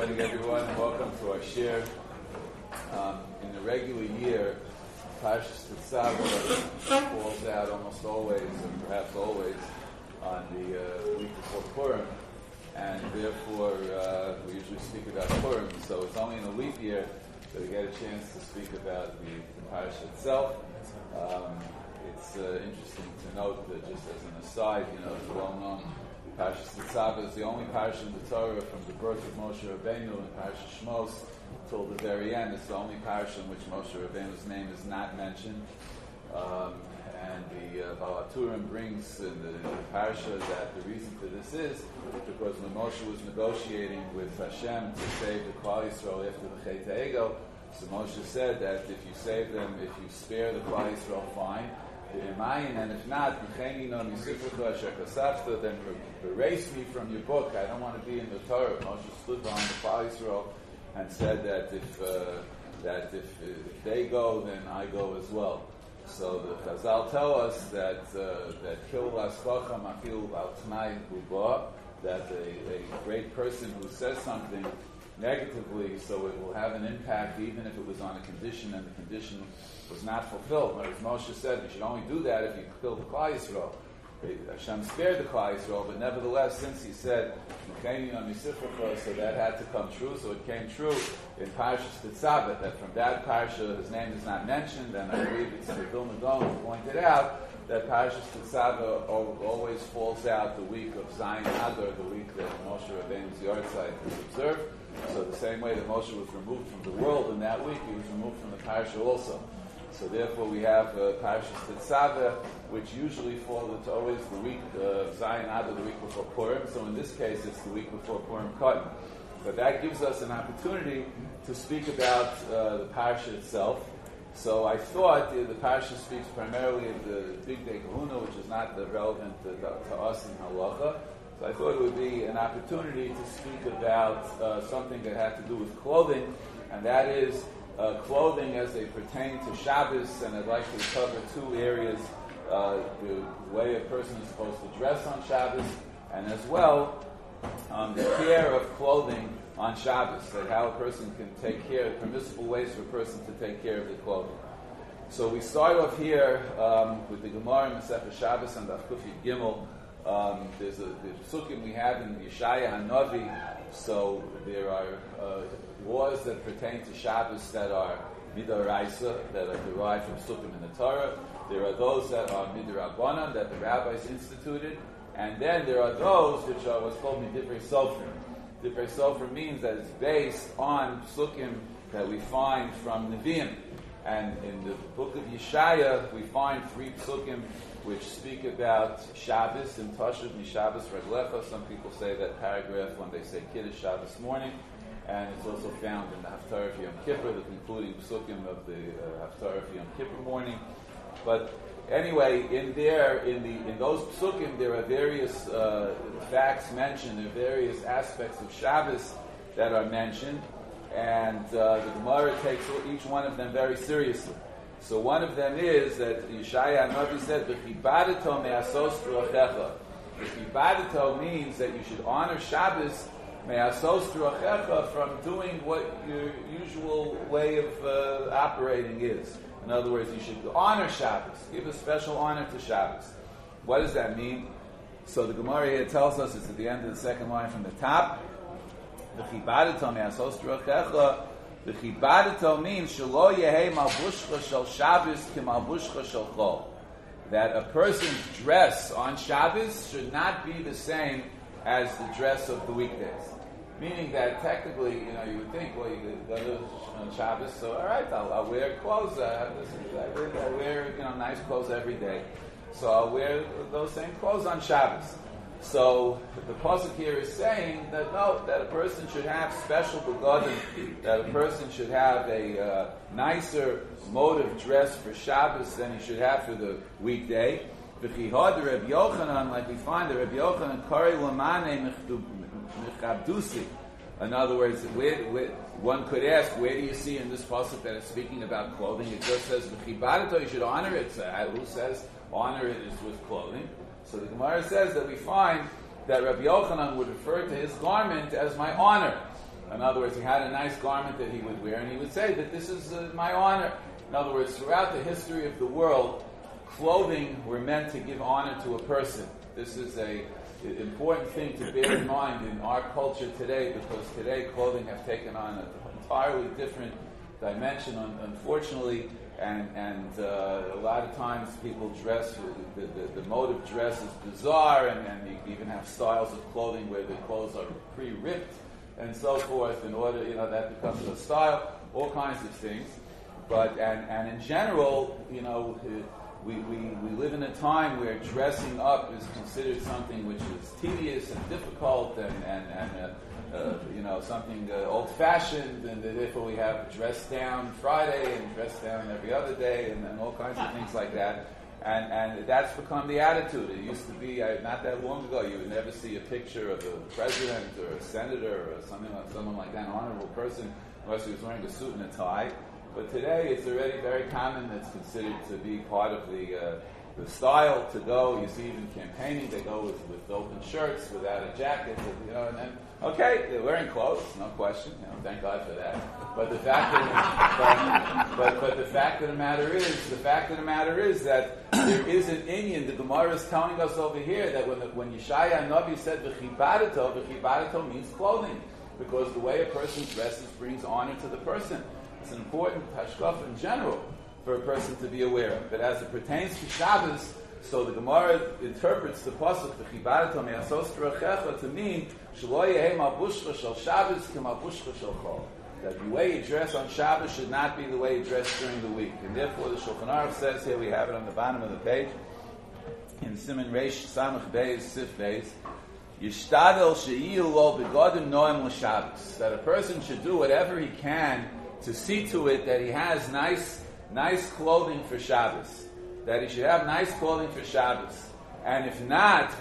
morning, everyone, and welcome to our share. In the regular year, Parshas Tetzaveh falls out almost always, and perhaps always, on the week before Purim, and therefore we usually speak about Purim. So it's only in a leap year that we get a chance to speak about the Parsha itself. It's interesting to note that, just as an aside, it's well known. Parshas Tetzaveh is the only parsha in the Torah from the birth of Moshe Rabbeinu and Parshas Shmos till the very end. It's the only parsha in which Moshe Rabbeinu's name is not mentioned. And the Baal HaTurim brings in the parsha that the reason for this is because when Moshe was negotiating with Hashem to save the Klal Yisrael after the Chet HaEgel, so Moshe said that if you save them, if you spare the Klal Yisrael, fine. And if not, then erase me from your book. I don't want to be in the Torah. Moshe stood behind the Klal Yisrael and said that if they go, then I go as well. So the Chazal tell us that that a great person who says something negatively, so it will have an impact even if it was on a condition and the condition was not fulfilled. But as Moshe said, you should only do that if you fulfill the Klal Yisrael. Hashem spared the Klal Yisrael, but nevertheless, since he said, so that had to come true, so it came true in Parshas Tetzaveh, that from that Parsha his name is not mentioned, and I believe it's the Vilna Gaon who pointed out that Parshas Tetzaveh always falls out the week of Zayin Adar, the week that Moshe Rabbeinu's Yortzeit is observed. So the same way that Moshe was removed from the world in that week, he was removed from the Parsha also. So therefore we have Parshas Tetzaveh, which usually falls into always the week of Zayin Adar, the week before Purim. So in this case, it's the week before Purim Katan. But that gives us an opportunity to speak about the Parsha itself. So I thought the Parsha speaks primarily of the Big Day Kahuna, which is not relevant to us in Halacha. So I thought it would be an opportunity to speak about something that had to do with clothing, and that is clothing as they pertain to Shabbos, and I'd like to cover two areas, the way a person is supposed to dress on Shabbos, and as well the care of clothing on Shabbos, that how a person can take care, permissible ways for a person to take care of the clothing. So we start off here with the Gemara in Masechah Shabbos and Daf Kuf Yud Gimel. There's the psukim we have in Yeshaya HaNavi. So there are laws that pertain to Shabbos that are midoraisa, that are derived from psukim in the Torah. There are those that are midorabanan, that the rabbis instituted, and then there are those which are what's called midivrei sofer. Divrei sofer means that it's based on psukim that we find from Nevi'im. And in the book of Yeshaya, we find 3 psukim which speak about Shabbos and Tashuv Mishabbos Reglecha. Some people say that paragraph when they say Kiddush Shabbos morning, and it's also found in the Haftarah for Yom Kippur, the concluding psukim of the Haftarah for Yom Kippur morning. But anyway, in those psukim, there are various facts mentioned, there are various aspects of Shabbos that are mentioned, and the Gemara takes each one of them very seriously. So one of them is that Yeshaya HaNavi said, "V'chibadato me'asos druachecha." V'chibadato means that you should honor Shabbos me'asos druachecha from doing what your usual way of operating is. In other words, you should honor Shabbos, give a special honor to Shabbos. What does that mean? So the Gemara here tells us, it's at the end of the second line from the top. V'chibadato me'asos druachecha. The chibadato means shelo yehei malbushcha shel Shabbos ki malbushcha shel chol. That a person's dress on Shabbos should not be the same as the dress of the weekdays. Meaning that technically, you would think, well, you go to on Shabbos, so all right, I'll wear clothes. I wear nice clothes every day, so I'll wear those same clothes on Shabbos. So the pasuk here is saying that no, that a person should have special begadim, that a person should have a nicer mode of dress for Shabbos than he should have for the weekday. V'chihad Reb Yochanan, like we find the Reb Yochanan kari lamane mechabdusi. In other words, one could ask, where do you see in this pasuk that it's speaking about clothing? It just says v'chibadato, you should honor it. So who says honor it is with clothing? So the Gemara says that we find that Rabbi Yochanan would refer to his garment as my honor. In other words, he had a nice garment that he would wear, and he would say that this is my honor. In other words, throughout the history of the world, clothing were meant to give honor to a person. This is an important thing to bear in mind in our culture today, because today clothing have taken on an entirely different dimension, unfortunately, and a lot of times people dress, the mode of dress is bizarre, and you even have styles of clothing where the clothes are pre-ripped and so forth, in order, that becomes a style, all kinds of things. But, and in general, we live in a time where dressing up is considered something which is tedious and difficult and something old-fashioned, and therefore we have dress down Friday and dress down every other day and all kinds of things like that. And that's become the attitude. It used to be, not that long ago, you would never see a picture of a president or a senator or someone like that, an honorable person, unless he was wearing a suit and a tie. But today, it's already very common. It's considered to be part of the style to go. You see, even campaigning, they go with open shirts, without a jacket, and then, okay, they're wearing clothes, no question. Thank God for that. But the fact of the matter is that there is an Indian. The Gemara is telling us over here that when Yeshaya Navi said v'chibadato means clothing, because the way a person dresses brings honor to the person. It's an important hashkafa in general for a person to be aware of. But as it pertains to Shabbos, so the Gemara interprets the pasuk v'chibadato me'asos t'rachecha to mean shelo yehei malbushcha shel Shabbos k'malbushcha shel chol. That the way you dress on Shabbos should not be the way you dress during the week. And therefore the Shulchan Aruch says here, we have it on the bottom of the page, in Siman Reish Samach Beis Sif Beis, Yishtadel she'iyu lo begodim noem l'Shabbos. That a person should do whatever he can to see to it that he has nice clothing for Shabbos. That he should have nice clothing for Shabbos. And if not,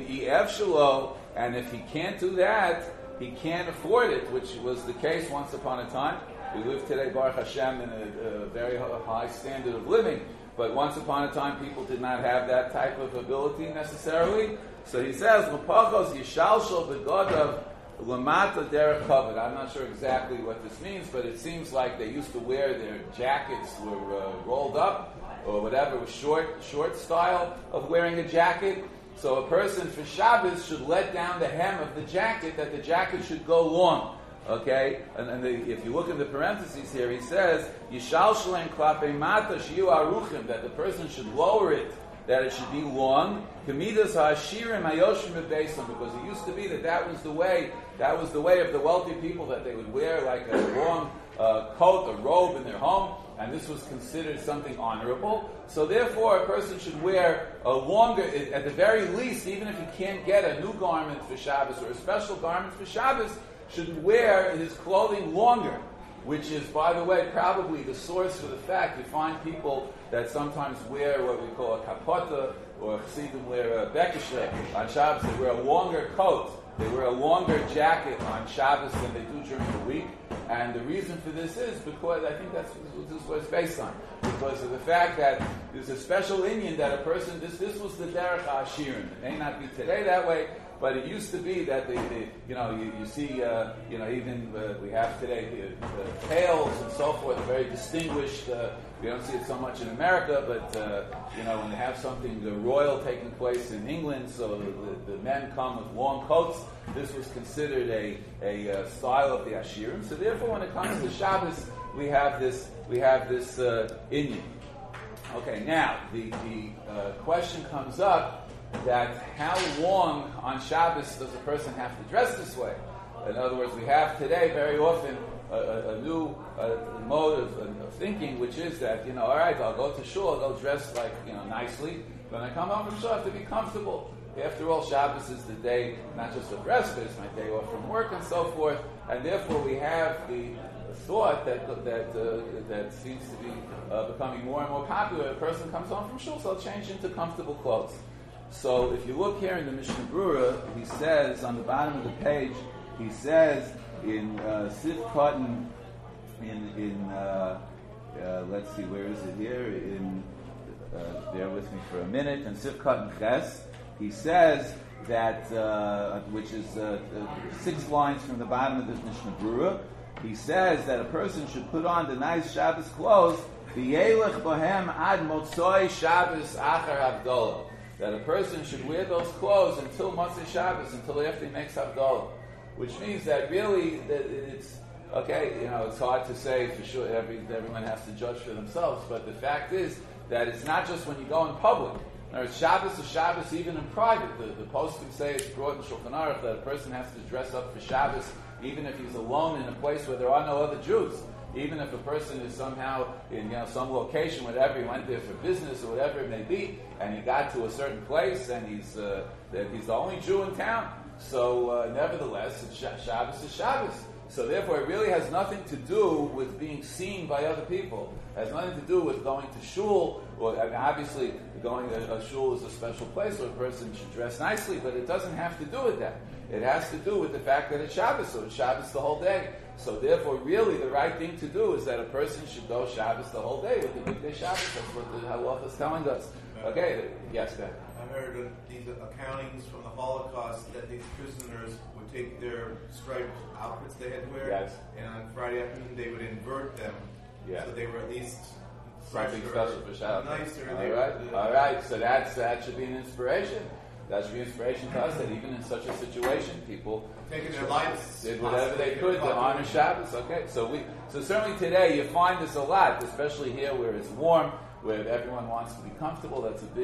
and if he can't do that, he can't afford it, which was the case once upon a time. We live today, Baruch Hashem, in a very high standard of living. But once upon a time, people did not have that type of ability necessarily. So he says, "L'pachos yishalshol begodav lamata derech kavod." I'm not sure exactly what this means, but it seems like they used to wear their jackets were rolled up, or whatever was short style of wearing a jacket. So a person for Shabbos should let down the hem of the jacket, that the jacket should go long. Okay? If you look in the parentheses here, he says, Yishal shalem klapei mata shiyu aruchim, that the person should lower it, that it should be long. Kamidas ha'ashirim hayoshim bebeisam, because it used to be that was the way of the wealthy people, that they would wear like a long coat, a robe in their home, and this was considered something honorable. So therefore, a person should wear a longer, at the very least, even if he can't get a new garment for Shabbos or a special garment for Shabbos, should wear his clothing longer, which is, by the way, probably the source for the fact you find people that sometimes wear what we call a kapota, or Chassidim wear a bekishe on Shabbos. They wear a longer coat. They wear a longer jacket on Shabbos than they do during the week. And the reason for this is because I think this is what it's based on. Because of the fact that there's a special Indian that a person, this was the derech ha'ashirim. It may not be today that way, but it used to be that you see, even we have today tails and so forth, very distinguished. We don't see it so much in America, but when they have something royal taking place in England, so the men come with long coats. This was considered a style of the Ashirim. So therefore, when it comes to Shabbos, we have this Indian. Okay, now the question comes up that how long on Shabbos does a person have to dress this way? In other words, we have today very often a new mode of thinking, which is that, all right, I'll go to shul, I'll go dress nicely. When I come home from shul, I have to be comfortable. After all, Shabbos is the day, not just of rest, but it's my day off from work and so forth. And therefore, we have the thought that seems to be becoming more and more popular. A person comes home from shul, so I'll change into comfortable clothes. So if you look here in the Mishnah Brura, he says on the bottom of the page, he says in Sif Cotton, let's see, where is it here? Bear with me for a minute. In Sif Cotton Ches, he says that which is 6 lines from the bottom of the Mishnah Berurah. He says that a person should put on the nice Shabbos clothes, v'yelech bohem ad motzoi Shabbos achar Havdalah. That a person should wear those clothes until Motzei Shabbos, until after he makes Havdalah. Which means that really that it's okay. It's hard to say for sure. Everyone has to judge for themselves. But the fact is that it's not just when you go in public. Shabbos is Shabbos even in private. The post can say it's brought in Shulchan Aruch that a person has to dress up for Shabbos even if he's alone in a place where there are no other Jews. Even if a person is somehow in some location, whatever, he went there for business or whatever it may be, and he got to a certain place and he's the only Jew in town. So nevertheless, Shabbos is Shabbos. So therefore, it really has nothing to do with being seen by other people. It has nothing to do with going to shul. Obviously, going to a shul is a special place where a person should dress nicely, but it doesn't have to do with that. It has to do with the fact that it's Shabbos, so it's Shabbos the whole day. So therefore, really, the right thing to do is that a person should go Shabbos the whole day with the big day Shabbos. That's what the Halacha is telling us. Okay, yes, Ben. I heard these accountings from the Holocaust that these prisoners would take their striped outfits they had to wear, yes, and on Friday afternoon they would invert them, so they were at least something special for Shabbos. Nicer. All right. So that should be an inspiration. That should be inspiration to us that even in such a situation, people taking their lives did whatever they could to honor Shabbos. Okay, so certainly today you find this a lot, especially here where it's warm, where everyone wants to be comfortable. That's a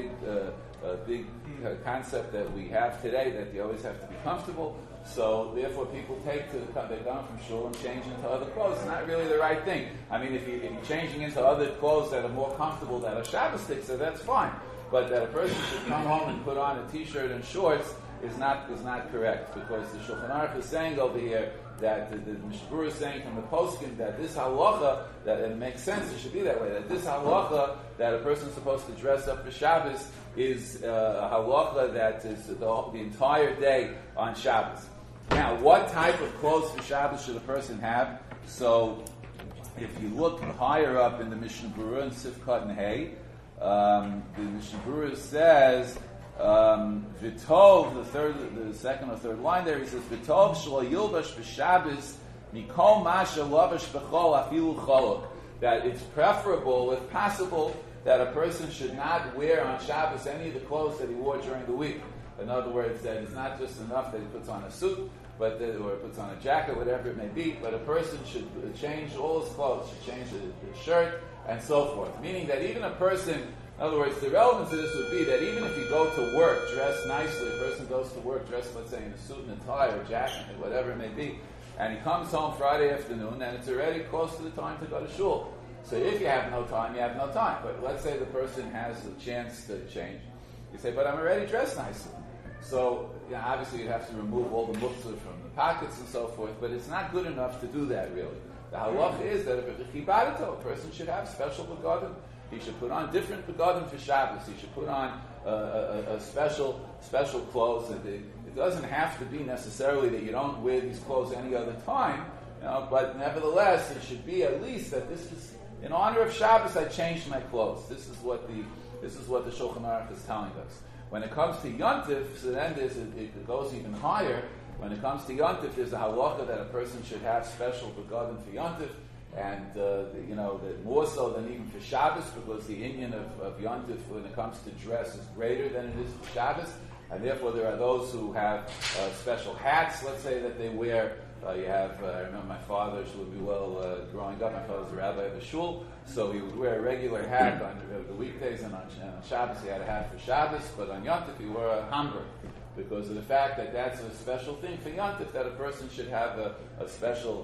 big concept that we have today, that you always have to be comfortable. So therefore, people they're going from shul and change into other clothes. It's not really the right thing. I mean, if you're changing into other clothes that are more comfortable, that are Shabbos sticks, so that's fine. But that a person should come home and put on a t-shirt and shorts is not correct, because the Shulchan Aruch is saying over here that the Mishnah Berurah is saying from the poskim that this halacha, that it makes sense, it should be that way, that this halacha that a person is supposed to dress up for Shabbos is a halacha that is the entire day on Shabbos. Now, what type of clothes for Shabbos should a person have? So, if you look higher up in the Mishnah Berurah in Sifkat and Hay, the Mishnah Berurah says, V'tov, the second or third line there, he says, V'tov shlo yilbash b'Shabbos mikol masha lavash b'chol afilu cholok. That it's preferable, if possible, that a person should not wear on Shabbos any of the clothes that he wore during the week. In other words, that it's not just enough that he puts on a suit, or puts on a jacket, whatever it may be, but a person should change all his clothes, should change the shirt, and so forth. Meaning that even a person, in other words, the relevance of this would be that even if you go to work dressed nicely, a person goes to work dressed, let's say, in a suit and a tie or jacket, whatever it may be, and he comes home Friday afternoon, and it's already close to the time to go to shul. So if you have no time, you have no time. But let's say the person has the chance to change. You say, but I'm already dressed nicely. So, obviously you have to remove all the muktzah from the pockets and so forth, but it's not good enough to do that, really. The halacha is that if a person should have special begadim. He should put on different begadim for Shabbos. He should put on a special clothes. It doesn't have to be necessarily that you don't wear these clothes any other time, but nevertheless, it should be at least that this is, in honor of Shabbos, I changed my clothes. This is what the Shulchan Aruch is telling us. When it comes to Yontif, so then it goes even higher. When it comes to Yontif, there's a halacha that a person should have special begadim for Yontif, and that more so than even for Shabbos, because the inyan of Yontif when it comes to dress is greater than it is for Shabbos, and therefore there are those who have special hats, let's say, that they wear. I remember my father, growing up, my father was a rabbi of a shul, so he would wear a regular hat on the weekdays, and on Shabbos he had a hat for Shabbos, but on Yontif he wore a hamburg, because of the fact that that's a special thing for Yontif, that a person should have a special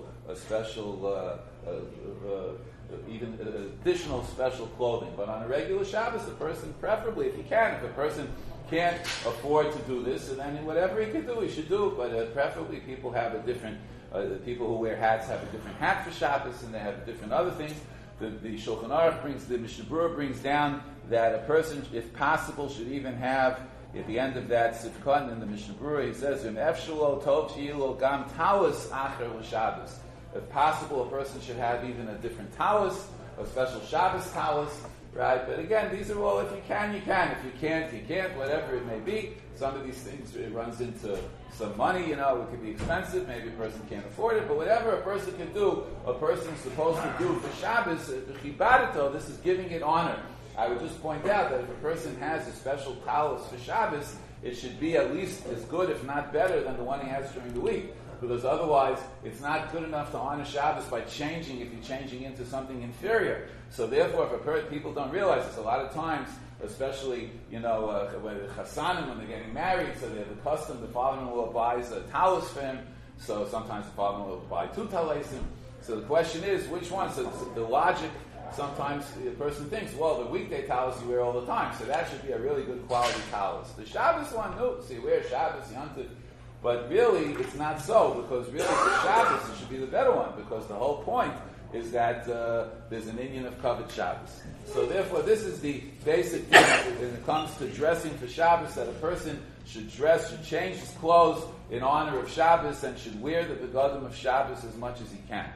even additional special clothing. But on a regular Shabbos, a person, preferably, if a person can't afford to do this, and then whatever he can do, he should do. But preferably, people have a different. The people who wear hats have a different hat for Shabbos, and they have different other things. The Shulchan Aruch the Mishnah Berurah brings down that a person, if possible, should even have, at the end of that Sifkon in the Mishnah Berurah, he says, gam talis acher l'Shabbos. If possible, a person should have even a different talis, a special Shabbos talis, right? But again, these are all, if you can, you can. If you can't, you can't, whatever it may be. Some of these things, it runs into some money, it could be expensive, maybe a person can't afford it, but whatever a person can do, a person is supposed to do for Shabbos, this is giving it honor. I would just point out that if a person has a special talis for Shabbos, it should be at least as good, if not better, than the one he has during the week. Because otherwise, it's not good enough to honor Shabbos by changing if you're changing into something inferior. So therefore, if people don't realize this, a lot of times, especially, when the Chassanim, when they're getting married, so they have the custom, the father-in-law buys a talis for him, so sometimes the father-in-law will buy 2 talisim. So the question is, which one? So the logic, sometimes the person thinks, well, the weekday talis you wear all the time, so that should be a really good quality talis. The Shabbos one, no, so you wear Shabbos, Yantiv. But really, it's not so, because really for Shabbos, it should be the better one, because the whole point is that there's an Indian of covered Shabbos. So therefore, this is the basic thing when it comes to dressing for Shabbos, that a person should change his clothes in honor of Shabbos, and should wear the begadim of Shabbos as much as he can.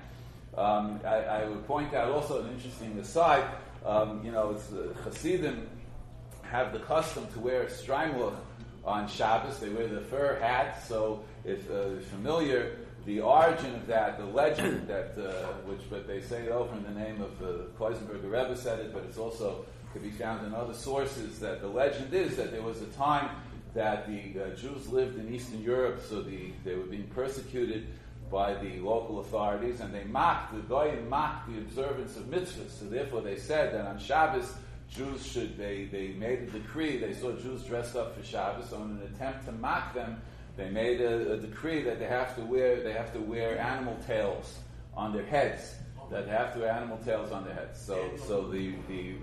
I would point out also an interesting aside, it's the Hasidim have the custom to wear a streimluch on Shabbos. They wear the fur hat, so if familiar, the origin of that, the legend that, but they say it over in the name of the Kloisenberger Rebbe said it, but it's also could be found in other sources, that the legend is that there was a time that the Jews lived in Eastern Europe, so they were being persecuted by the local authorities, and the Goyim mocked the observance of mitzvahs. So therefore they said that on Shabbos, Jews they made a decree, they saw Jews dressed up for Shabbos, so in an attempt to mock them, they made a decree that they have to wear animal tails on their heads. That they have to wear animal tails on their heads. So the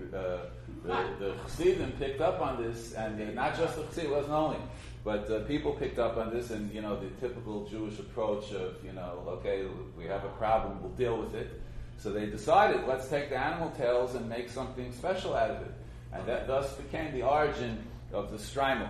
Chassidim picked up on this, and not just the Chassidim, it wasn't only, but people picked up on this, and the typical Jewish approach of okay, we have a problem, we'll deal with it. So they decided, let's take the animal tails and make something special out of it, and that thus became the origin of the streimel.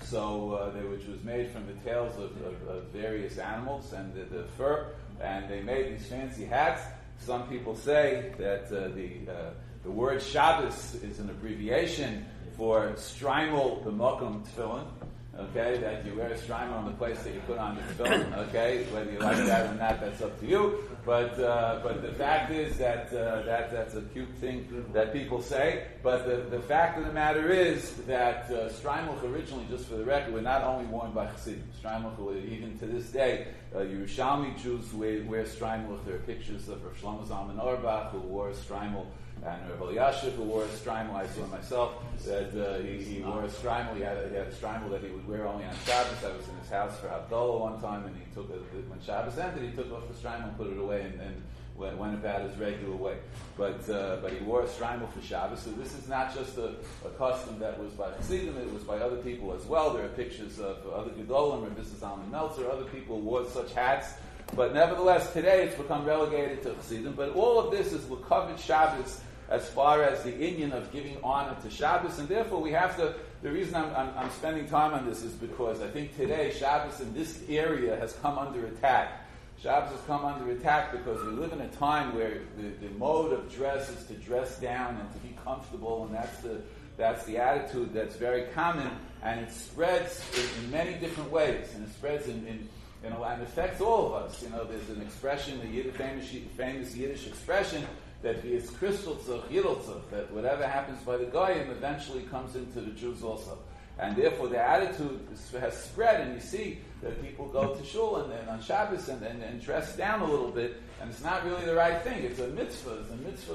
So which was made from the tails of various animals and the fur, and they made these fancy hats. Some people say that the word Shabbos is an abbreviation for streimel b'mokum tefillin. Okay, that you wear a streimel on the place that you put on the tefillin. Okay, whether you like that or not, that's up to you. But the fact is that that's a cute thing that people say. But the fact of the matter is that streimel originally, just for the record, were not only worn by Chassidim. Streimel, even to this day, Yerushalmi Jews wear streimel. There are pictures of Rav Shlomo Zalman Auerbach who wore a streimel, and Rav Elyashiv who wore a streimel. I saw myself that he wore a streimel. He had a streimel that he would wear only on Shabbos. I was in his house for Havdalah one time, and he took when Shabbos ended, he took off the streimel and put it away, and went about his regular way. But he wore a streimel for Shabbos. So this is not just a custom that was by Chassidim, it was by other people as well. There are pictures of other Gedolim, Rabbi Zalman Meltzer, other people wore such hats. But nevertheless, today it's become relegated to Chassidim. But all of this is L'Kavod Shabbos as far as the inyan of giving honor to Shabbos. And therefore we have to, the reason I'm spending time on this is because I think today Shabbos in this area has come under attack. Shabbos has come under attack because we live in a time where the mode of dress is to dress down and to be comfortable, and that's the attitude that's very common, and it spreads in many different ways, and it spreads and affects all of us. There's an expression, the famous Yiddish expression, that it's crystal tzach, yidel tzach, that whatever happens by the Goyim eventually comes into the Jews also. And therefore the attitude has spread, and you see that people go to shul and on Shabbos and dress down a little bit, and it's not really the right thing. It's a mitzvah. It's a mitzvah.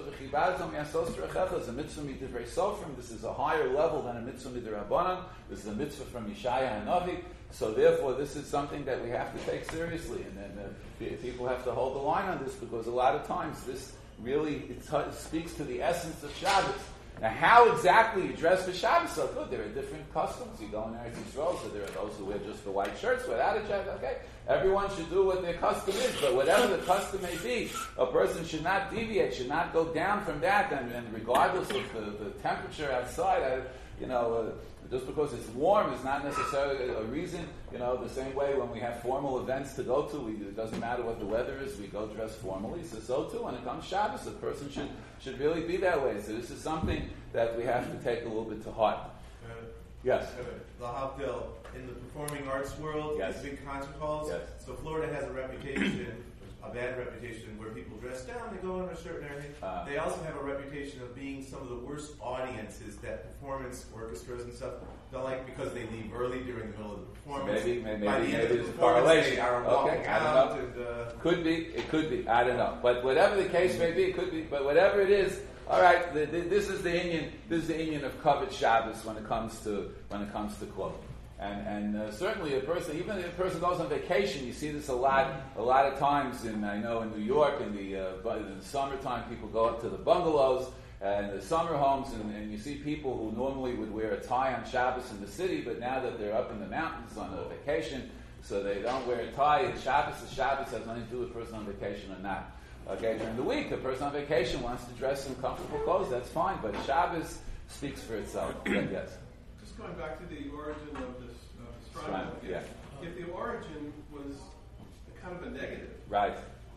It's a mitzvah midivrei sofrim. This is a higher level than a mitzvah midrabanan. This is a mitzvah from Yeshaya Hanavi. So therefore, this is something that we have to take seriously, and people have to hold the line on this, because a lot of times this really it speaks to the essence of Shabbos. Now, how exactly you dress for Shabbos? So good. There are different customs. You go in Eretz Yisrael, so there are those who wear just the white shirts without a jacket. Okay, everyone should do what their custom is, but whatever the custom may be, a person should not deviate, should not go down from that. And regardless of the temperature outside, just because it's warm is not necessarily a reason. The same way when we have formal events to go to, it doesn't matter what the weather is, we go dress formally. So too, when it comes Shabbos, a person should really be that way. So this is something that we have to take a little bit to heart. Yes. Lahavdil, in the performing arts world, yes. big concert halls. Yes. So Florida has a reputation, a bad reputation, where people dress down, they go in a shirt and everything. They also have a reputation of being some of the worst audiences that performance orchestras and stuff don't like, because they leave early during the middle of the performance. Maybe By the end of the there's a performance, correlation. they are walking out. Could be. It could be. I don't know. But whatever the case may be, it could be. But whatever it is, all right. This is the Inyan. This is the Inyan of Kavod Shabbos when it comes to clothing. And certainly a person, even if a person goes on vacation, you see this a lot of times. I know in New York, in the summertime, people go up to the bungalows and the summer homes, and you see people who normally would wear a tie on Shabbos in the city, but now that they're up in the mountains on a vacation, so they don't wear a tie. And Shabbos has nothing to do with a person on vacation or not. Okay, during the week, a person on vacation wants to dress in comfortable clothes. That's fine, but Shabbos speaks for itself. Yes. Going back to the origin of this strike, yeah. If the origin was kind of a negative, right?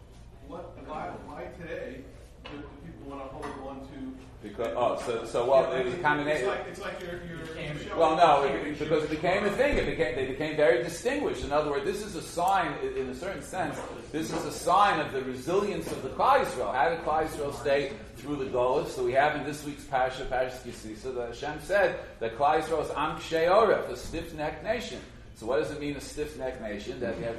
Why today do people want to hold on to? Because it was a combination. It's like you're well, no, because it became a thing. They became very distinguished. In other words, this is a sign, in a certain sense, this is a sign of the resilience of the Klal Yisrael. How did Klal Yisrael stay through the Golus? So we have in this week's Parashas Kisisa that Hashem said that Klal Yisrael is Am Kshei Oref, a stiff-necked nation. So what does it mean, a stiff-necked nation? That you have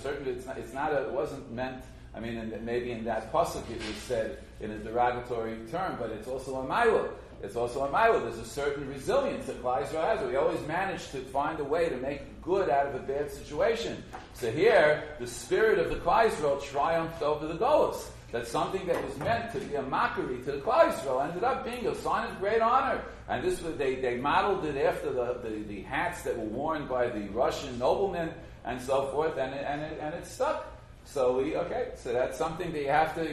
it wasn't meant. I mean, maybe in that pasuk it was said in a derogatory term, but it's also a ma'ila. There's a certain resilience that Klal Yisrael has. We always manage to find a way to make good out of a bad situation. So here, the spirit of the Klal Yisrael triumphed over the Golus. That something that was meant to be a mockery to the Klal Yisrael ended up being a sign of great honor. And this was they modeled it after the hats that were worn by the Russian noblemen and so forth, and it stuck. So so that's something that you have to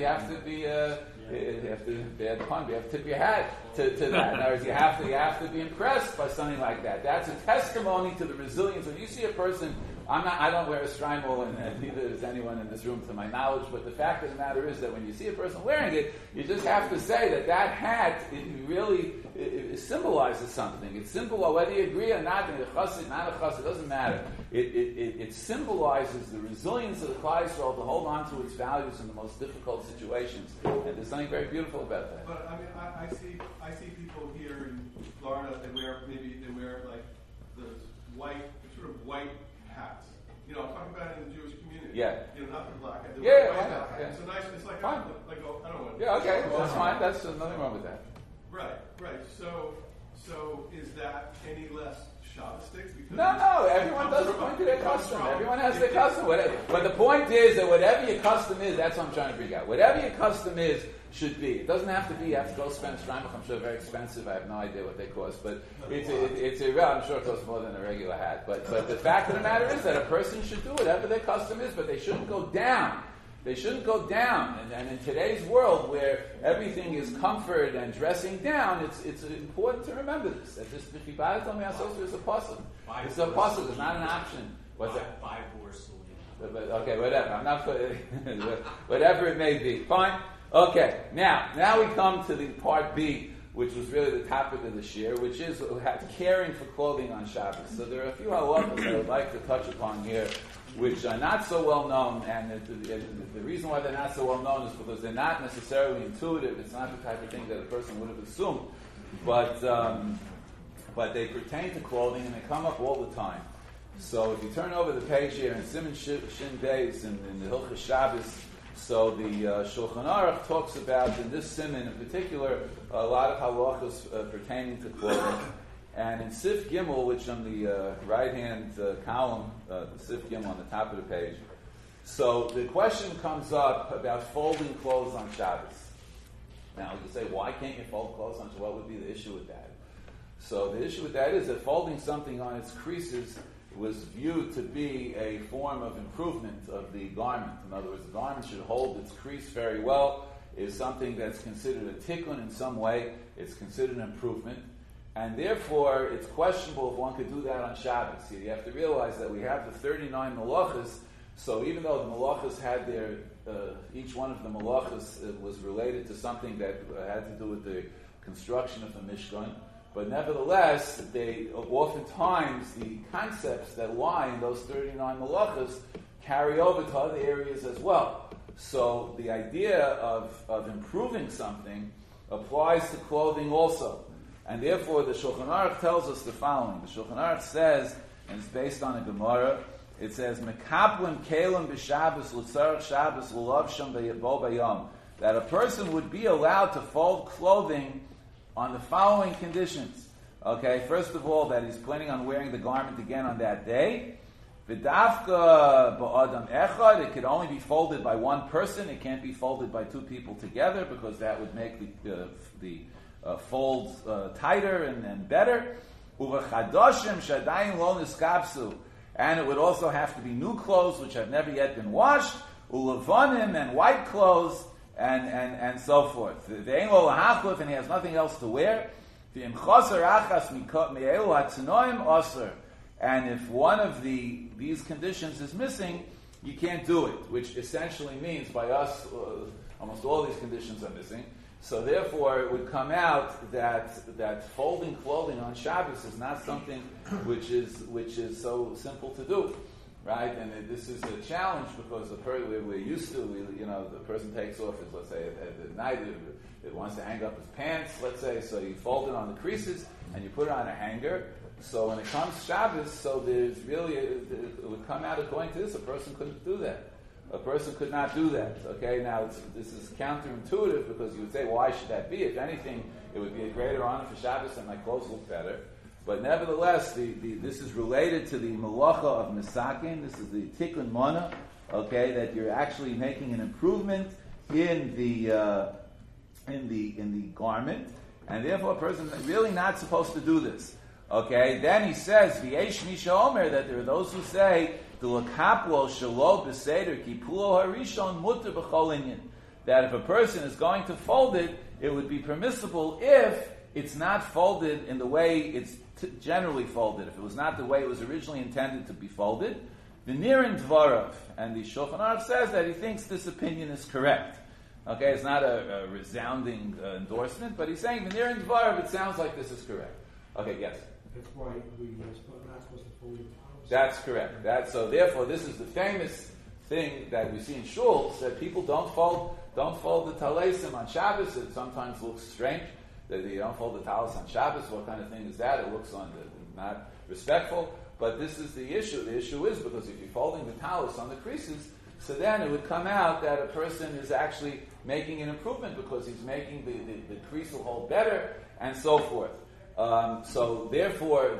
bad pun, you have to tip your hat to that. In other words, you have to be impressed by something like that. That's a testimony to the resilience. When you see a person, I don't wear a shtreimel, and neither does anyone in this room to my knowledge, but the fact of the matter is that when you see a person wearing it, you just have to say that hat, it symbolizes something. It symbolizes, whether you agree or not, a chassid, not a chassid, it doesn't matter. It symbolizes the resilience of the Klal Yisrael to hold on to its values in the most difficult situations. And there's something very beautiful about that. But I mean, I see people here in Florida, they wear like those sort of white hats. I'm talking about it in the Jewish community. Yeah. Not the black hat. Yeah. It's a nice. It's like fine. I don't know. Yeah. Okay. That's fine. There's nothing wrong with that. Right. So is that any less Shabbos-istic? No. Everyone does according to their custom. Everyone has their custom. But the point is that whatever your custom is, that's what I'm trying to figure out. Whatever your custom is, should be. It doesn't have to be. You have to go spend shtreimel. I'm sure very expensive. I have no idea what they cost, but I'm sure it costs more than a regular hat. But the fact of the matter is that a person should do whatever their custom is, but they shouldn't go down. They shouldn't go down. And in today's world, where everything is comfort and dressing down, it's important to remember this. That this Bifibad Tomi Asosir is a pasuk. It's a pasuk. It's not an option. What's that? 5 horse. Okay, whatever. I'm not whatever it may be. Fine. Okay. Now we come to the part B, which was really the topic of the shir, which is caring for clothing on Shabbos. So there are a few halachos that I would like to touch upon here, which are not so well known, and the reason why they're not so well known is because they're not necessarily intuitive. It's not the type of thing that a person would have assumed, but they pertain to clothing and they come up all the time. So if you turn over the page here in Siman Shin Beis in the Hilchos Shabbos, so the Shulchan Aruch talks about in this siman in particular a lot of halachos pertaining to clothing. And in Sif Gimel, which on the right-hand column, the Sif Gimel on the top of the page, so the question comes up about folding clothes on Shabbos. Now, you say, why can't you fold clothes on Shabbos? What would be the issue with that? So the issue with that is that folding something on its creases was viewed to be a form of improvement of the garment. In other words, the garment should hold its crease very well, is something that's considered a tikkun in some way. It's considered an improvement. And therefore, it's questionable if one could do that on Shabbos. You have to realize that we have the 39 malachas, so even though the malachas had their, each one of the malachas was related to something that had to do with the construction of the Mishkan, but nevertheless, oftentimes the concepts that lie in those 39 malachas carry over to other areas as well. So the idea of improving something applies to clothing also. And therefore, the Shulchan Aruch tells us the following. The Shulchan Aruch says, and it's based on a Gemara, it says, "Mekaplim kelim b'Shabbos l'tzarech Shabbos l'lovsham bo bayom," that a person would be allowed to fold clothing on the following conditions. Okay, first of all, that he's planning on wearing the garment again on that day. V'dafka ba'adam echad, it could only be folded by one person. It can't be folded by two people together because that would make the folds tighter and better. Uv'chadoshim shadayin lo niskapsu, and it would also have to be new clothes which have never yet been washed. Ulevanim, and white clothes, and so forth. Ve'ein lo lahachlif, and he has nothing else to wear. V'im chaser achas me'elu hatzinoim aser, and if one of these conditions is missing, you can't do it, which essentially means by us, almost all these conditions are missing. So therefore, it would come out that folding clothing on Shabbos is not something which is so simple to do, right? And this is a challenge because we're used to, the person takes off his, let's say, at night, it wants to hang up his pants, let's say, so you fold it on the creases and you put it on a hanger. So when it comes Shabbos, so there's really, it would come out according to this, a person couldn't do that. A person could not do that. Okay, now this is counterintuitive because you would say, why should that be? If anything, it would be a greater honor for Shabbos and my clothes look better. But nevertheless, this is related to the malacha of Misakin. This is the Tikkun Mana, okay, that you're actually making an improvement in the garment, and therefore a person is really not supposed to do this. Okay, then he says, V'yesh misha omer, that there are those who say, that if a person is going to fold it, it would be permissible if it's not folded in the way it's generally folded. If it was not the way it was originally intended to be folded, v'nirin dvarav, and the Shulchan Aruch says that he thinks this opinion is correct. Okay, it's not a resounding endorsement, but he's saying v'nirin dvarav, it sounds like this is correct. Okay, yes. That's why we're not supposed to fold it. That's correct. So therefore, this is the famous thing that we see in shuls, that people don't fold the talesim on Shabbos. It sometimes looks strange that you don't fold the talis on Shabbos. What kind of thing is that? It looks not respectful. But this is the issue. The issue is because if you're folding the talis on the creases, so then it would come out that a person is actually making an improvement because he's making the crease will hold better and so forth. So therefore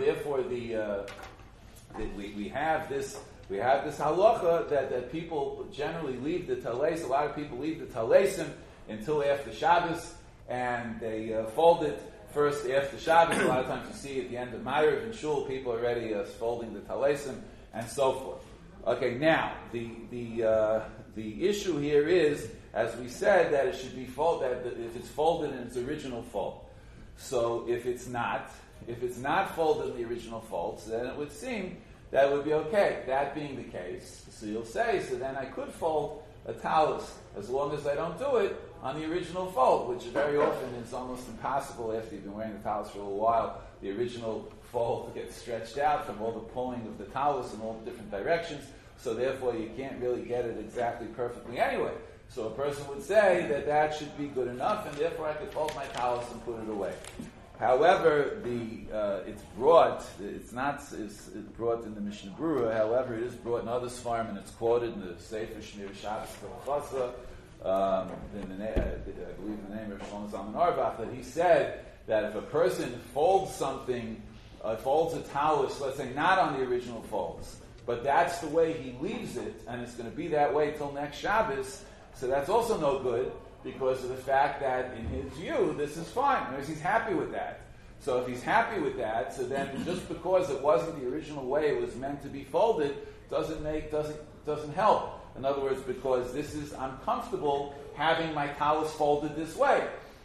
we have this halacha that people generally leave the tales. A lot of people leave the talesim until after Shabbos, and they fold it first after Shabbos. A lot of times you see at the end of Ma'ariv and Shul, people are already folding the talesim and so forth. Okay, now the issue here is, as we said, that it should be folded. That if it's folded in its original fold. So if it's not folded in the original folds, then it would seem that would be okay. That being the case, so you'll say, so then I could fold a talus as long as I don't do it on the original fold, which very often is almost impossible after you've been wearing the talus for a little while. The original fold gets stretched out from all the pulling of the talus in all the different directions, so therefore you can't really get it exactly perfectly anyway. So a person would say that should be good enough, and therefore I could fold my talus and put it away. However, it's brought in the Mishnah Berurah. However, it is brought in other Sfarim, and it's quoted in the Sefer Shmir Shabbos Kol Chasa, I believe in the name of Shlomo Zalman Auerbach, that he said that if a person folds something, folds a talus, let's say not on the original folds, but that's the way he leaves it, and it's going to be that way till next Shabbos, so that's also no good, because of the fact that, in his view, this is fine. Because he's happy with that. So if he's happy with that, so then just because it wasn't the original way it was meant to be folded, doesn't help. In other words, because I'm comfortable having my talus folded this way.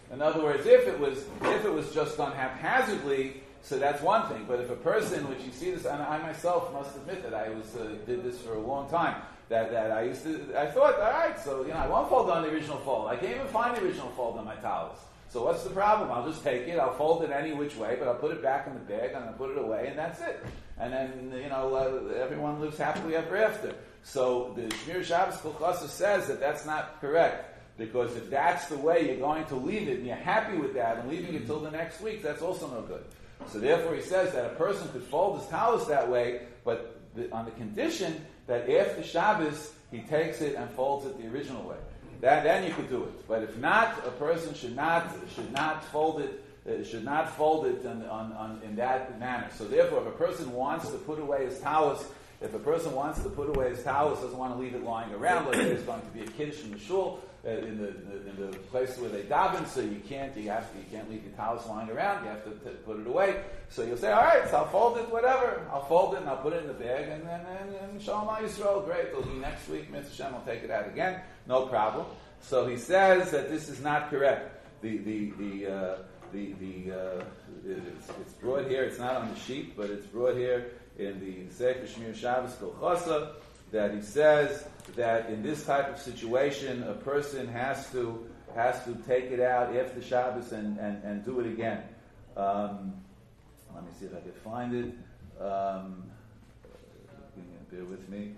In other words, if it was just done haphazardly, so that's one thing. But if a person, which you see this, and I myself must admit that I did this for a long time. That I thought, all right, so I won't fold on the original fold. I can't even find the original fold on my talis. So what's the problem? I'll just take it. I'll fold it any which way, but I'll put it back in the bag and I'll put it away, and that's it. And then everyone lives happily ever after. So the Shmir Shabbos Kol Chasa says that that's not correct. Because if that's the way you're going to leave it, and you're happy with that, and leaving it till the next week, that's also no good. So therefore he says that a person could fold his talis that way, but on the condition that after Shabbos, he takes it and folds it the original way. Then you could do it. But if not, a person should not fold it in that manner. So therefore, if a person wants to put away his talis, doesn't want to leave it lying around, like there's going to be a kiddush in the shul, in the place where they daven, so you can't leave your talis lying around. You have to put it away. So you'll say, all right, so I'll fold it, whatever. I'll fold it and I'll put it in the bag, and then Shalom Yisrael, great. It'll be next week. Mitzvah Shem will take it out again, no problem. So he says that this is not correct. It's brought here. It's not on the sheet, but it's brought here in the Sefer Shmir Shabbos Kol Chasa, that he says that in this type of situation, a person has to take it out after Shabbos and do it again. Let me see if I can find it. Bear with me.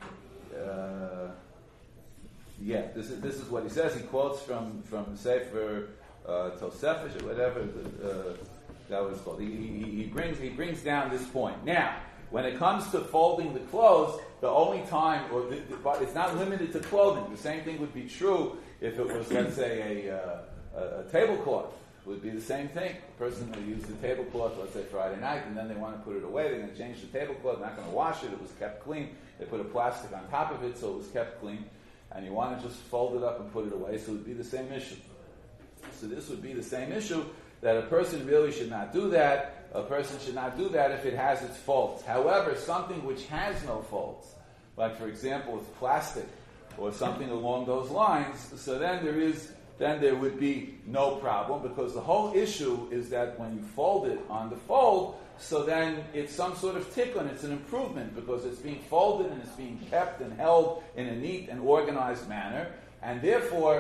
This is what he says. He quotes from the Sefer Tosefesh or whatever that was called. He brings down this point. Now, when it comes to folding the clothes, the only time, but it's not limited to clothing. The same thing would be true if it was, let's say, a tablecloth. It would be the same thing. A person who used the tablecloth, let's say Friday night, and then they want to put it away. They're going to change the tablecloth. They're not going to wash it. It was kept clean. They put a plastic on top of it, so it was kept clean. And you want to just fold it up and put it away, so it would be the same issue. So this would be the same issue, that a person really should not do that. A person should not do that if it has its faults. However, something which has no faults, like for example, it's plastic or something along those lines, so then there would be no problem, because the whole issue is that when you fold it on the fold, so then it's some sort of tikkun, it's an improvement, because it's being folded and it's being kept and held in a neat and organized manner. And therefore,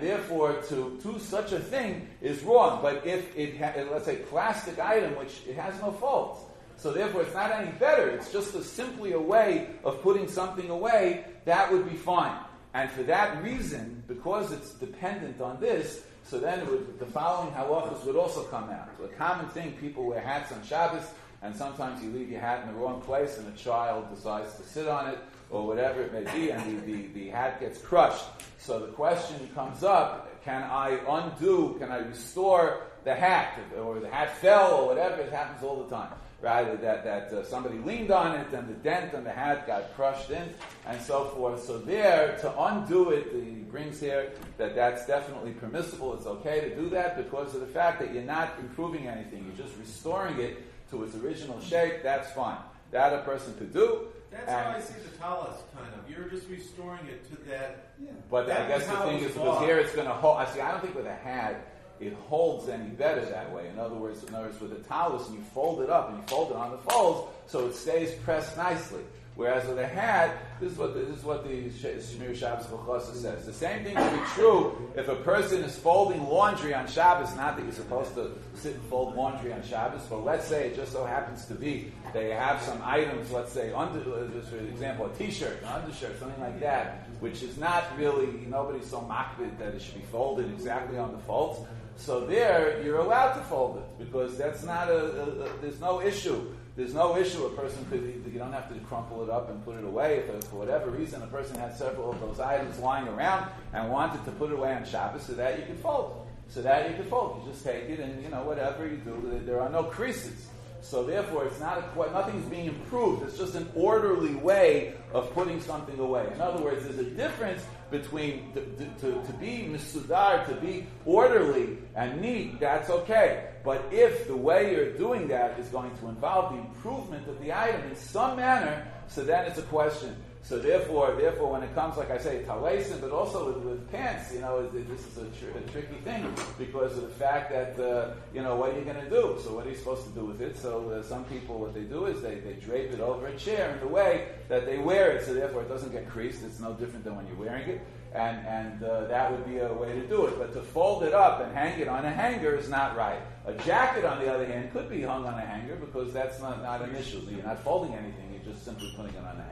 to do such a thing is wrong. But if let's say, plastic item, which it has no faults, so therefore it's not any better. It's just simply a way of putting something away. That would be fine. And for that reason, because it's dependent on this, so then the following halachos would also come out. A common thing: people wear hats on Shabbos, and sometimes you leave your hat in the wrong place, and a child decides to sit on it, or whatever it may be, and the hat gets crushed. So the question comes up, can I restore the hat? Or the hat fell, or whatever, it happens all the time. Right? That somebody leaned on it, and the dent on the hat got crushed in, and so forth. So there, to undo it, he brings here that that's definitely permissible. It's okay to do that because of the fact that you're not improving anything. You're just restoring it to its original shape. That's fine. That a person could do. That's how I see the talis, kind of. You're just restoring it to that. Yeah. But I guess the thing is, because here it's going to hold. I don't think with a hat it holds any better that way. In other words, with a talis, and you fold it up and you fold it on the folds, so it stays pressed nicely. Whereas with a hat, this is what the Shmir Shabbos Kol Chasa says. The same thing would be true if a person is folding laundry on Shabbos. Not that you're supposed to sit and fold laundry on Shabbos, but let's say it just so happens to be they have some items, let's say, just for example, a t-shirt, an undershirt, something like that, which is not really, nobody's so makbid that it should be folded exactly on the folds. So there, you're allowed to fold it, because that's not there's no issue. There's no issue. A person you don't have to crumple it up and put it away. If for whatever reason a person had several of those items lying around and wanted to put it away on Shabbos, so that you could fold. You just take it and, whatever you do, there are no creases. So therefore, it's nothing's being improved. It's just an orderly way of putting something away. In other words, there's a difference between to be misudar, to be orderly and neat. That's okay. But if the way you're doing that is going to involve the improvement of the item in some manner, so then it's a question. So therefore, when it comes, like I say, talesim, but also with pants, this is a tricky thing because of the fact that, what are you going to do? So what are you supposed to do with it? So some people, what they do is they drape it over a chair in the way that they wear it, so therefore it doesn't get creased. It's no different than when you're wearing it. And that would be a way to do it. But to fold it up and hang it on a hanger is not right. A jacket, on the other hand, could be hung on a hanger because that's not an issue. You're not folding anything, you're just simply putting it on a hanger.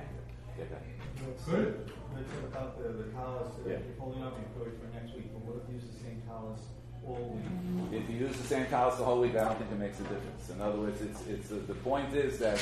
Good. About the talus, Yeah. you're holding up your coach for next week, but what if you use the same talus all week? If you use the same talus the whole week, I don't think it makes a difference. In other words, the point is that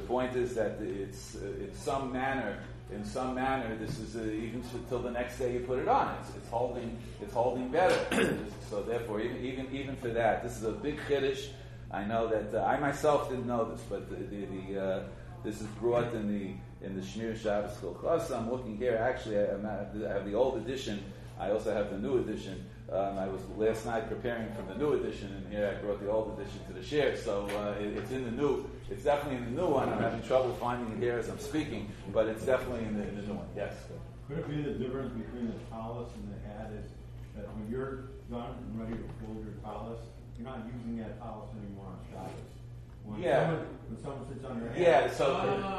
it's in some manner. This is even till the next day you put it on. It's holding better. So therefore, even for that, this is a big chiddush. I know that I myself didn't know this, but this is brought in the Shmir Shabbos Chilchos. I'm looking here. Actually, I have the old edition. I also have the new edition. I was last night preparing from the new edition, and here I brought the old edition to the share. So it's in the new. It's definitely in the new one. I'm having trouble finding it here as I'm speaking, but it's definitely in the new one. Yes. Could it be the difference between the talus and the hat is that when you're done and ready to fold your talus, you're not using that talus anymore on Shabbos? When someone sits on your hat. Yeah. So.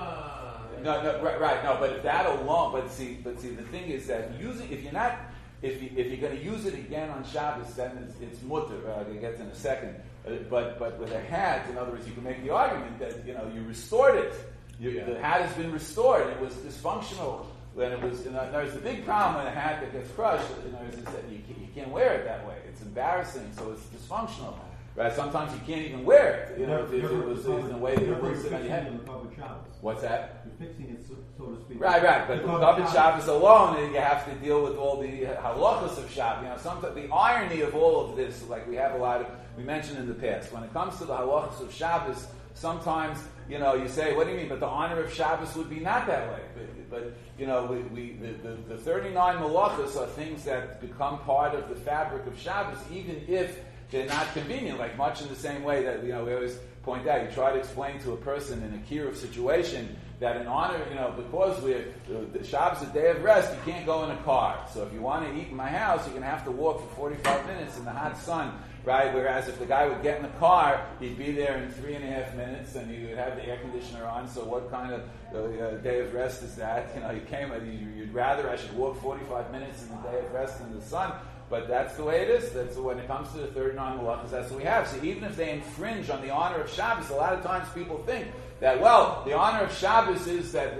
No, right. No, but that alone. But see, the thing is that if you're going to use it again on Shabbos, then it's mutter. I'll get to in a second. But with a hat, in other words, you can make the argument that you restored it. The hat has been restored. It was dysfunctional when it was. There's a big problem with a hat that gets crushed. Is that you can't wear it that way. It's embarrassing, so it's dysfunctional. Right? Sometimes you can't even wear it. If it was in a way that it was on your head. What's that? You're fixing it, so to speak. Right. But the Kavod Shabbos alone, you have to deal with all the halachos of Shabbos. Sometimes the irony of all of this, like we mentioned in the past, when it comes to the halachos of Shabbos, sometimes you say, what do you mean? But the honor of Shabbos would be not that way. But the 39 malachos are things that become part of the fabric of Shabbos, even if they're not convenient, like much in the same way that we always point out. You try to explain to a person in a kiruv situation that in honor, because the Shabbos is a day of rest, you can't go in a car. So if you want to eat in my house, you're going to have to walk for 45 minutes in the hot sun, right? Whereas if the guy would get in the car, he'd be there in 3.5 minutes, and he would have the air conditioner on. So what kind of day of rest is that? You'd rather I should walk 45 minutes in the day of rest in the sun. But that's the way it is. That's when it comes to the 39 malachos, that's what we have. So even if they infringe on the honor of Shabbos, a lot of times people think that, the honor of Shabbos is that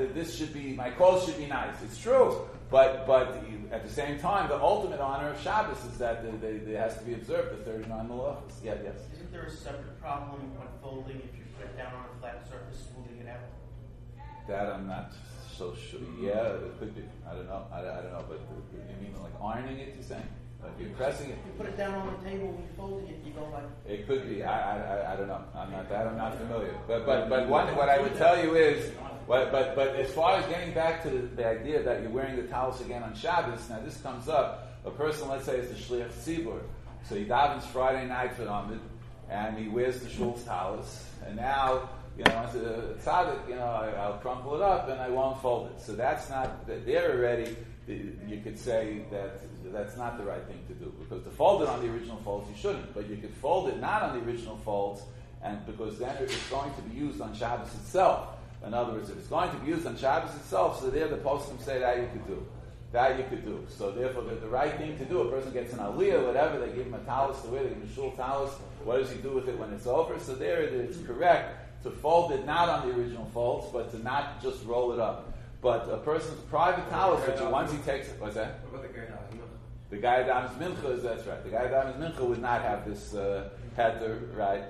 my clothes should be nice. It's true. But at the same time, the ultimate honor of Shabbos is that there has to be observed, the 39 malachos. Yeah, yes. Isn't there a separate problem when folding if you put it down on a flat surface, smoothing it out? That I'm not so sure. Yeah, it could be. I don't know. I don't know. But you mean like ironing it, you're saying? Like you're pressing it. You put it down on the table when you're folding it. You go like. It could be. I don't know. I'm not familiar. But what I would tell you is, but as far as getting back to the idea that you're wearing the talus again on Shabbos, now this comes up. A person, let's say, is the shliach tzibur, so he davens Friday night for Amid, and he wears the shul's talus, and now. As a tzaddik, I'll crumple it up and I won't fold it. So that's not, there already, you could say that that's not the right thing to do. Because to fold it on the original folds, you shouldn't. But you could fold it not on the original folds, and because then it's going to be used on Shabbos itself. In other words, if it's going to be used on Shabbos itself, so there the poskim say that you could do. That you could do. So therefore, the right thing to do, a person gets an aliyah, whatever, they give him a talus to wear, they give him a shul talus, what does he do with it when it's over? So there it's correct to fold it not on the original folds, but to not just roll it up. But a person's private talus, which once he takes it, what's that? What about the guy Davens Mincha? The guy Davens Mincha, that's right. The guy Davens Mincha would not have this heter, right?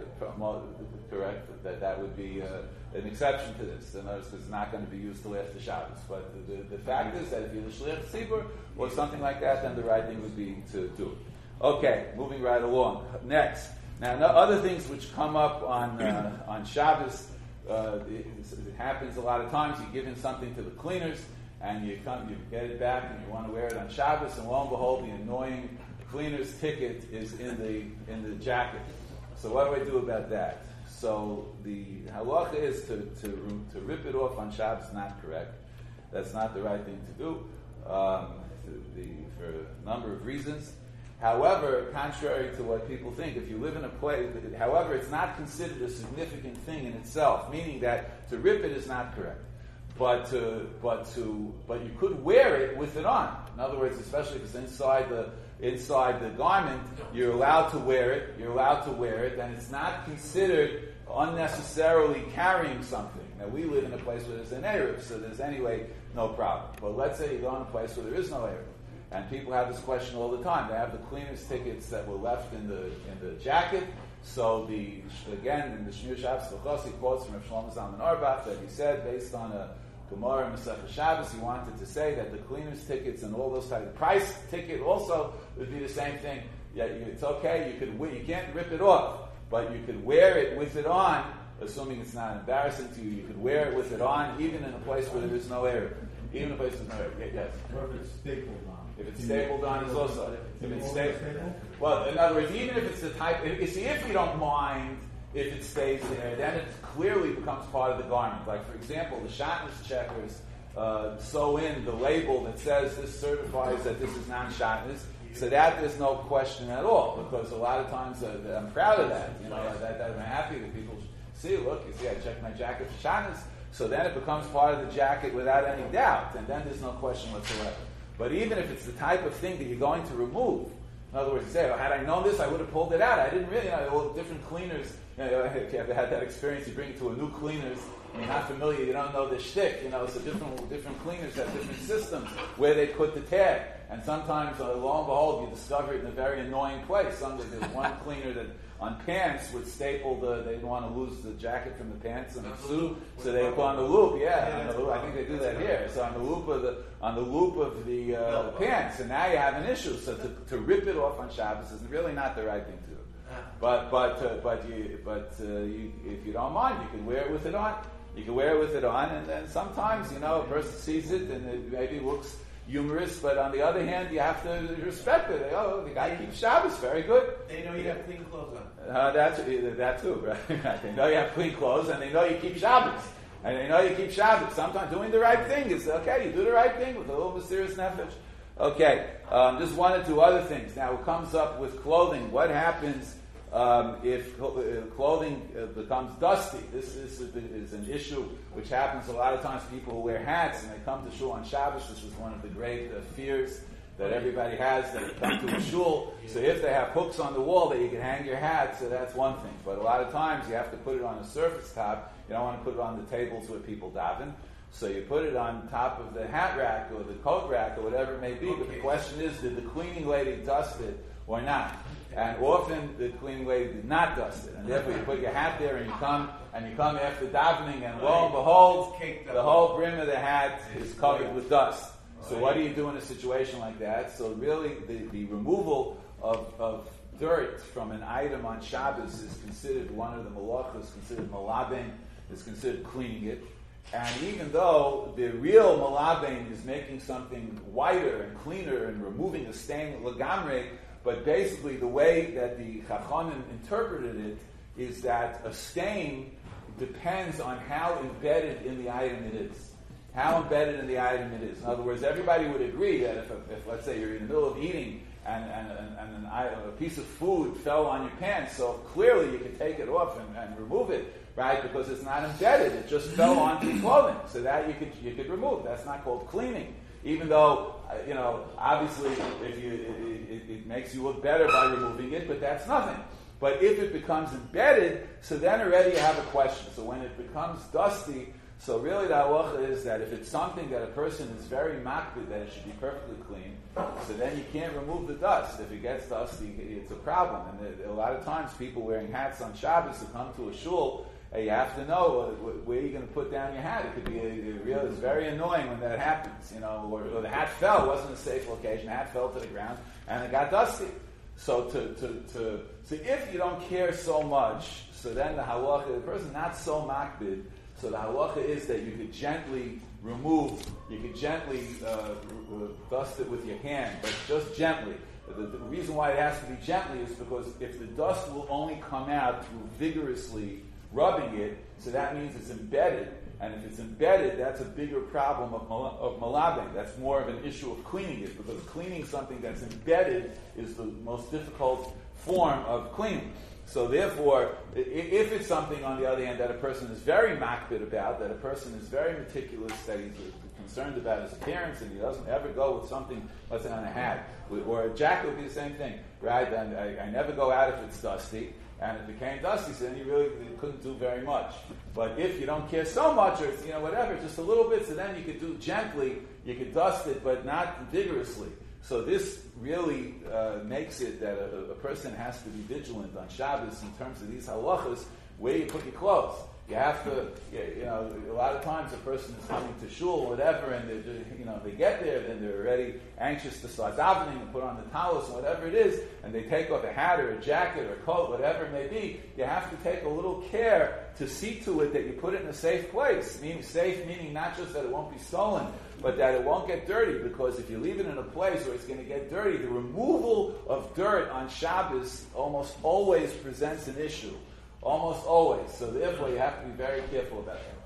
Correct. That would be an exception to this. In other words, it's not going to be used till after Shabbos. But the fact is that if you're the shliach tzibur or something like that, then the right thing would be to do it. Okay, moving right along. Next. Now, other things which come up on Shabbos, it happens a lot of times. You give in something to the cleaners, and you get it back, and you want to wear it on Shabbos, and lo and behold, the annoying cleaner's ticket is in the jacket. So what do I do about that? So the halacha is to rip it off on Shabbos, not correct. That's not the right thing to do for a number of reasons. However, contrary to what people think, if you live in a place, however, it's not considered a significant thing in itself, meaning that to rip it is not correct. But you could wear it with it on. In other words, especially if it's inside the garment, you're allowed to wear it. You're allowed to wear it, and it's not considered unnecessarily carrying something. Now, we live in a place where there's an Erev, so there's anyway no problem. But let's say you go in a place where there is no Erev. And people have this question all the time. They have the cleaner's tickets that were left in the jacket. So in the Shmir Shabbos L'chos, he quotes from Rav Shlomo Zalman Auerbach that he said, based on a Gemara in Masechah Shabbos, he wanted to say that the cleaner's tickets and all those types of price ticket also would be the same thing. Yeah, it's okay. You can't rip it off, but you could wear it with it on, assuming it's not embarrassing to you. You could wear it with it on, even in a place where there is no air. Even in a place where there's no air. Yes. Or if it's stapled on. If it's stapled on, it's also. If it's stapled. Well, in other words, even if it's the type, if you don't mind if it stays there, then it clearly becomes part of the garment. Like, for example, the shatnez checkers sew in the label that says this certifies that this is non-shatnez, so that there's no question at all, because a lot of times I'm proud of that. That I'm happy that people see, look, you see, I checked my jacket for shatnez, so then it becomes part of the jacket without any doubt, and then there's no question whatsoever. But even if it's the type of thing that you're going to remove, in other words, you say, had I known this, I would have pulled it out. I didn't really know. All different cleaners, if you ever had that experience, you bring it to a new cleaners, and you're not familiar, you don't know the shtick, so different cleaners have different systems where they put the tag. And sometimes, lo and behold, you discover it in a very annoying place. There's one cleaner that on pants would staple they didn't want to lose the jacket from the pants and the suit, so they put on the loop. I think they do that here. So on the loop of the pants, and now you have an issue. So to rip it off on Shabbos is really not the right thing to do. But if you don't mind, you can wear it with it on. You can wear it with it on, and then sometimes a person sees it and it maybe looks humorous, but on the other hand, you have to respect it. The guy keeps Shabbos, very good. They know you have clean clothes on. That too, right? They know you have clean clothes, and they know you keep Shabbos. Sometimes doing the right thing is okay. You do the right thing with a little mysterious nefesh. Okay, just one or two other things. Now, it comes up with clothing. What happens if clothing becomes dusty? This is an issue which happens a lot of times. People who wear hats and they come to shul on Shabbos. This is one of the great fears that everybody has, that they come to a shul. So if they have hooks on the wall that you can hang your hat, so that's one thing. But a lot of times you have to put it on a surface top. You don't want to put it on the tables where people daven. So you put it on top of the hat rack or the coat rack or whatever it may be. But the question is, did the cleaning lady dust it or not? And often the cleaning lady did not dust it. And therefore you put your hat there and you come after davening, and lo and behold, the whole brim of the hat is covered with dust. So what do you do in a situation like that? So really the removal of dirt from an item on Shabbos is considered one of the malachos, considered malaben, is considered cleaning it. And even though the real malaben is making something whiter and cleaner and removing a stain lagamre, but basically the way that the Chachamim interpreted it is that a stain depends on how embedded in the item it is. How embedded in the item it is. In other words, everybody would agree that if let's say you're in the middle of eating and a piece of food fell on your pants, so clearly you could take it off and remove it, right? Because it's not embedded; it just fell onto your clothing, so that you could remove. That's not called cleaning, even though obviously it makes you look better by removing it, but that's nothing. But if it becomes embedded, so then already you have a question. So when it becomes dusty. So really the halacha is that if it's something that a person is very makbid, that it should be perfectly clean, so then you can't remove the dust. If it gets dusty, it's a problem. And a lot of times people wearing hats on Shabbos who come to a shul, you have to know where you're going to put down your hat. It could be it's very annoying when that happens, or the hat fell, it wasn't a safe location, the hat fell to the ground, and it got dusty. So so if you don't care so much, so then the halacha, the person not so makbid, so the halacha is that you could gently dust it with your hand, but just gently. The reason why it has to be gently is because if the dust will only come out through vigorously rubbing it, so that means it's embedded. And if it's embedded, that's a bigger problem of malabing. That's more of an issue of cleaning it, because cleaning something that's embedded is the most difficult form of cleaning. So therefore, if it's something, on the other hand, that a person is very makbid about, that a person is very meticulous, that he's concerned about his appearance, and he doesn't ever go with something, let's say on a hat, or a jacket would be the same thing, right? And I never go out if it's dusty, and it became dusty, so then you really couldn't do very much. But if you don't care so much, or it's, whatever, just a little bit, so then you could do gently, you could dust it, but not vigorously. So this really makes it that a person has to be vigilant on Shabbos in terms of these halachas, where you put your clothes. You have to, a lot of times a person is coming to shul or whatever, and they get there, then they're already anxious to start davening and put on the talis and whatever it is, and they take off a hat or a jacket or a coat, whatever it may be. You have to take a little care to see to it that you put it in a safe place. Safe meaning not just that it won't be stolen, but that it won't get dirty, because if you leave it in a place where it's going to get dirty, the removal of dirt on Shabbos almost always presents an issue. Almost always. So therefore you have to be very careful about that.